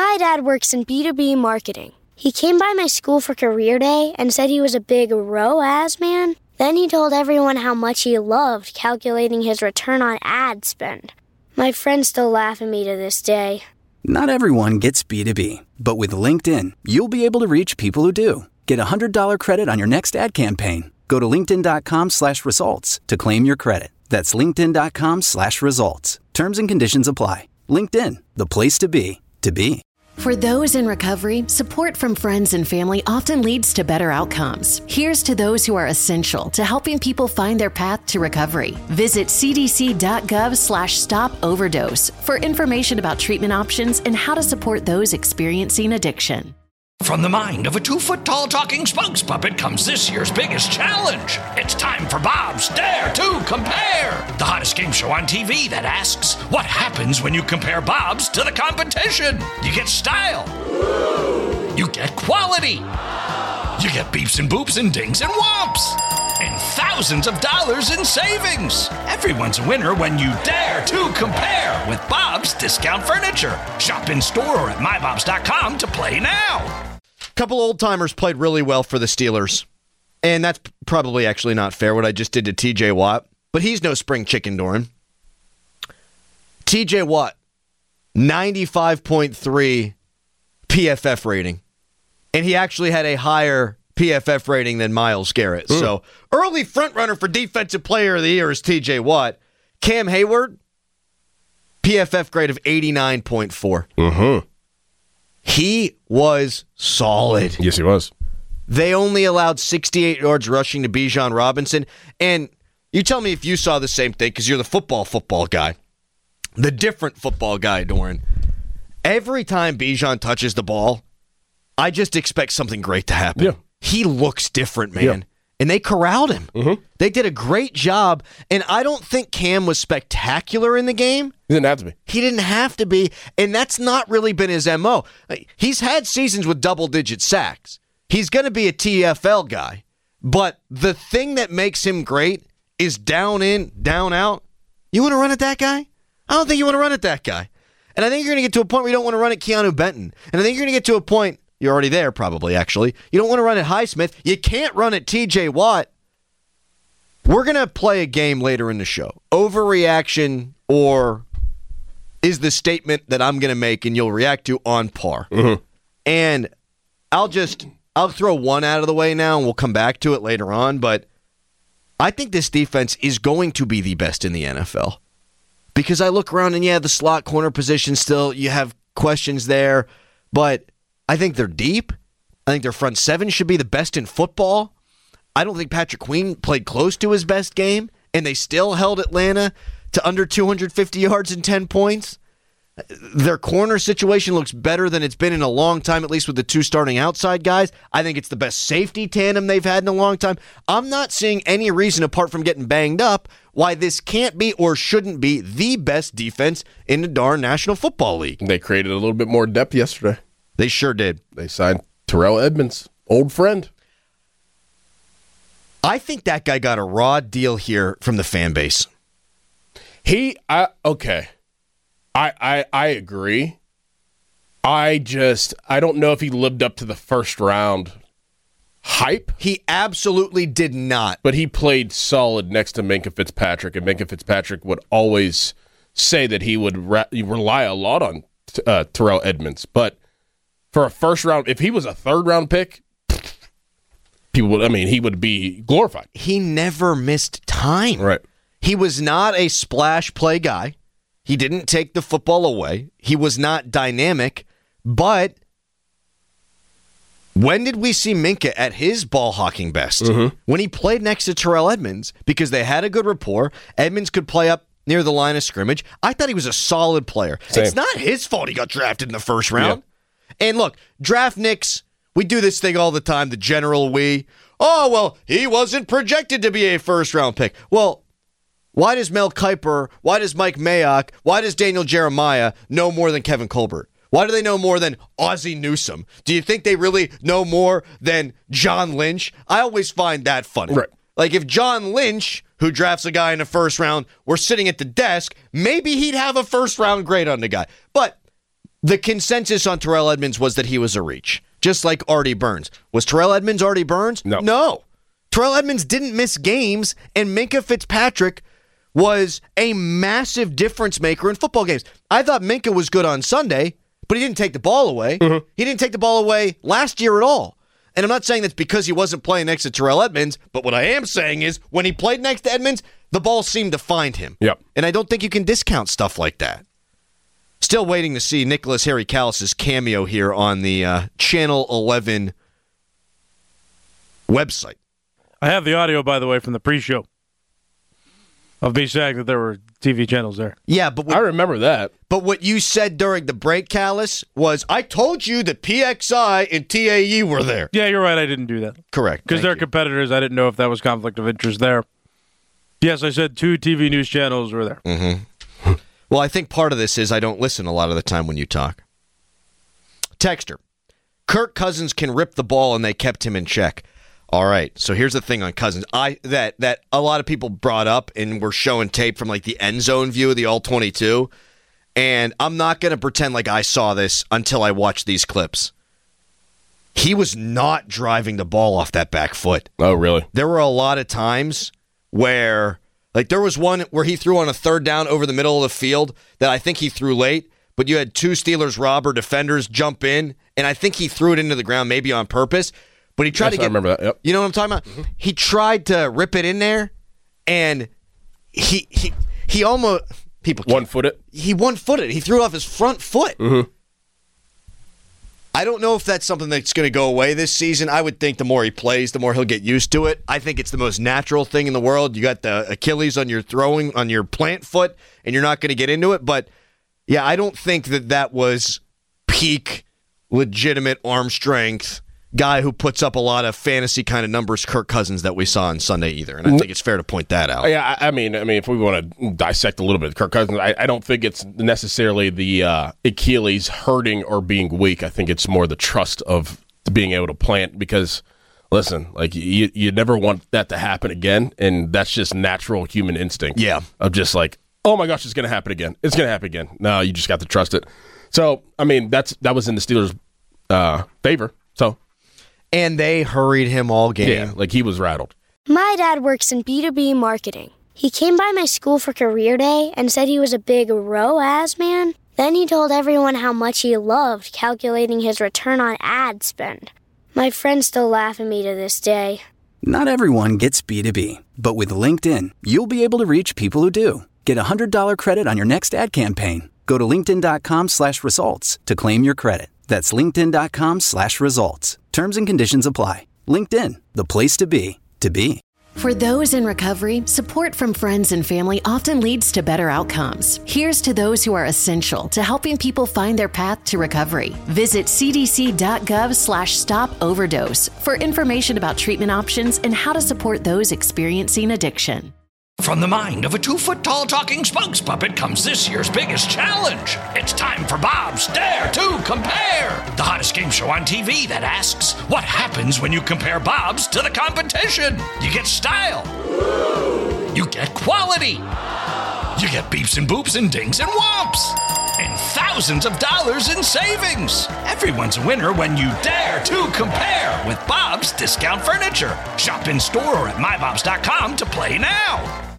My dad works in B2B marketing. He came by my school for career day and said he was a big ROAS man. Then he told everyone how much he loved calculating his return on ad spend. My friends still laugh at me to this day. Not everyone gets B2B, but with LinkedIn, you'll be able to reach people who do. Get a $100 credit on your next ad campaign. Go to linkedin.com/results to claim your credit. That's linkedin.com/results. Terms and conditions apply. LinkedIn, the place to be, to be. For those in recovery, support from friends and family often leads to better outcomes. Here's to those who are essential to helping people find their path to recovery. Visit cdc.gov/stop-overdose for information about treatment options and how to support those experiencing addiction. From the mind of a 2-foot-tall talking spokes puppet comes this year's biggest challenge. It's time for Bob's Dare to Compare, the hottest game show on TV that asks, what happens when you compare Bob's to the competition? You get style. You get quality. You get beeps and boops and dings and whomps. And thousands of dollars in savings. Everyone's a winner when you dare to compare with Bob's Discount Furniture. Shop in store or at mybobs.com to play now. Couple old-timers played really well for the Steelers. And that's probably actually not fair what I just did to TJ Watt. But he's no spring chicken, Doran. TJ Watt, 95.3 PFF rating. And he actually had a higher PFF rating than Myles Garrett. So early frontrunner for Defensive Player of the Year is TJ Watt. Cam Hayward, PFF grade of 89.4. Mm-hmm. He was solid. Yes, he was. They only allowed 68 yards rushing to Bijan Robinson. And you tell me if you saw the same thing, because you're the football guy. The different football guy, Doran. Every time Bijan touches the ball, I just expect something great to happen. Yeah. He looks different, man. Yeah. And they corralled him. Mm-hmm. They did a great job. And I don't think Cam was spectacular in the game. He didn't have to be. He didn't have to be. And that's not really been his MO. He's had seasons with double-digit sacks. He's going to be a TFL guy. But the thing that makes him great is down in, down out. You want to run at that guy? I don't think you want to run at that guy. And I think you're going to get to a point where you don't want to run at Keanu Benton. And I think you're going to get to a point, you're already there probably, actually. You don't want to run at Highsmith. You can't run at TJ Watt. We're going to play a game later in the show. Overreaction or is the statement that I'm going to make and you'll react to on par. Mm-hmm. And I'll throw one out of the way now and we'll come back to it later on. But I think this defense is going to be the best in the NFL. Because I look around and, yeah, the slot corner position still, you have questions there. But I think they're deep. I think their front seven should be the best in football. I don't think Patrick Queen played close to his best game, and they still held Atlanta to under 250 yards and 10 points. Their corner situation looks better than it's been in a long time, at least with the two starting outside guys. I think it's the best safety tandem they've had in a long time. I'm not seeing any reason, apart from getting banged up, why this can't be or shouldn't be the best defense in the darn National Football League. They created a little bit more depth yesterday. They sure did. They signed Terrell Edmonds, old friend. I think that guy got a raw deal here from the fan base. Okay. I agree. I don't know if he lived up to the first round hype. He absolutely did not. But he played solid next to Minkah Fitzpatrick, and Minkah Fitzpatrick would always say that he would rely a lot on Terrell Edmonds. But for a first round, if he was a third round pick, he would be glorified. He never missed time. Right. He was not a splash play guy. He didn't take the football away. He was not dynamic. But when did we see Minkah at his ball hawking best? Mm-hmm. When he played next to Terrell Edmonds, because they had a good rapport. Edmonds could play up near the line of scrimmage. I thought he was a solid player. Same. It's not his fault he got drafted in the first round. Yeah. And look, draft nicks, we do this thing all the time, the general we. Oh, well, he wasn't projected to be a first-round pick. Well, why does Mel Kiper, why does Mike Mayock, why does Daniel Jeremiah know more than Kevin Colbert? Why do they know more than Ozzie Newsome? Do you think they really know more than John Lynch? I always find that funny. Right. Like if John Lynch, who drafts a guy in the first round, were sitting at the desk, maybe he'd have a first-round grade on the guy. But the consensus on Terrell Edmunds was that he was a reach, just like Artie Burns. Was Terrell Edmunds Artie Burns? No. Terrell Edmunds didn't miss games, and Minkah Fitzpatrick was a massive difference maker in football games. I thought Minkah was good on Sunday, but he didn't take the ball away. Mm-hmm. He didn't take the ball away last year at all. And I'm not saying that's because he wasn't playing next to Terrell Edmunds, but what I am saying is when he played next to Edmunds, the ball seemed to find him. Yep. And I don't think you can discount stuff like that. Still waiting to see Nicholas Harry Callis' cameo here on the Channel 11 website. I have the audio, by the way, from the pre-show of me saying that there were TV channels there. Yeah, but I remember that. But what you said during the break, Callis, was, I told you that PXI and TAE were there. Yeah, you're right. I didn't do that. Correct. Because they're competitors. I didn't know if that was conflict of interest there. Yes, I said 2 TV news channels were there. Mm-hmm. Well, I think part of this is I don't listen a lot of the time when you talk. Texter. Kirk Cousins can rip the ball and they kept him in check. All right, so here's the thing on Cousins. That a lot of people brought up and were showing tape from like the end zone view of the All-22, and I'm not going to pretend like I saw this until I watched these clips. He was not driving the ball off that back foot. Oh, really? There were a lot of times where, like there was one where he threw on a third down over the middle of the field that I think he threw late, but you had 2 Steelers robber defenders jump in, and I think he threw it into the ground maybe on purpose. But he tried to get. I remember that. Yep. You know what I'm talking about? Mm-hmm. He tried to rip it in there, and he almost people one-footed. He one-footed. He threw it off his front foot. Mm-hmm. I don't know if that's something that's going to go away this season. I would think the more he plays, the more he'll get used to it. I think it's the most natural thing in the world. You got the Achilles on your plant foot, and you're not going to get into it. But yeah, I don't think that was peak legitimate arm strength guy who puts up a lot of fantasy kind of numbers, Kirk Cousins, that we saw on Sunday either. And I think it's fair to point that out. Yeah, I mean, if we want to dissect a little bit of Kirk Cousins, I don't think it's necessarily the Achilles hurting or being weak. I think it's more the trust of being able to plant because, listen, like you never want that to happen again, and that's just natural human instinct. Yeah. Of just like, oh my gosh, it's going to happen again. It's going to happen again. No, you just got to trust it. So, I mean, that was in the Steelers' favor. So. And they hurried him all game. Yeah, like he was rattled. My dad works in B2B marketing. He came by my school for career day and said he was a big ROAS man. Then he told everyone how much he loved calculating his return on ad spend. My friends still laugh at me to this day. Not everyone gets B2B, but with LinkedIn, you'll be able to reach people who do. Get a $100 credit on your next ad campaign. Go to linkedin.com/results to claim your credit. That's linkedin.com/results. Terms and conditions apply. LinkedIn, the place to be, to be. For those in recovery, support from friends and family often leads to better outcomes. Here's to those who are essential to helping people find their path to recovery. Visit cdc.gov/stop-overdose for information about treatment options and how to support those experiencing addiction. From the mind of a 2-foot-tall talking spokes puppet comes this year's biggest challenge. It's time for Bob's Dare to Compare, the hottest game show on TV that asks, what happens when you compare Bob's to the competition? You get style. You get quality. You get beeps and boops and dings and whomps. And thousands of dollars in savings. Everyone's a winner when you dare to compare with Bob's Discount Furniture. Shop in store or at mybobs.com to play now.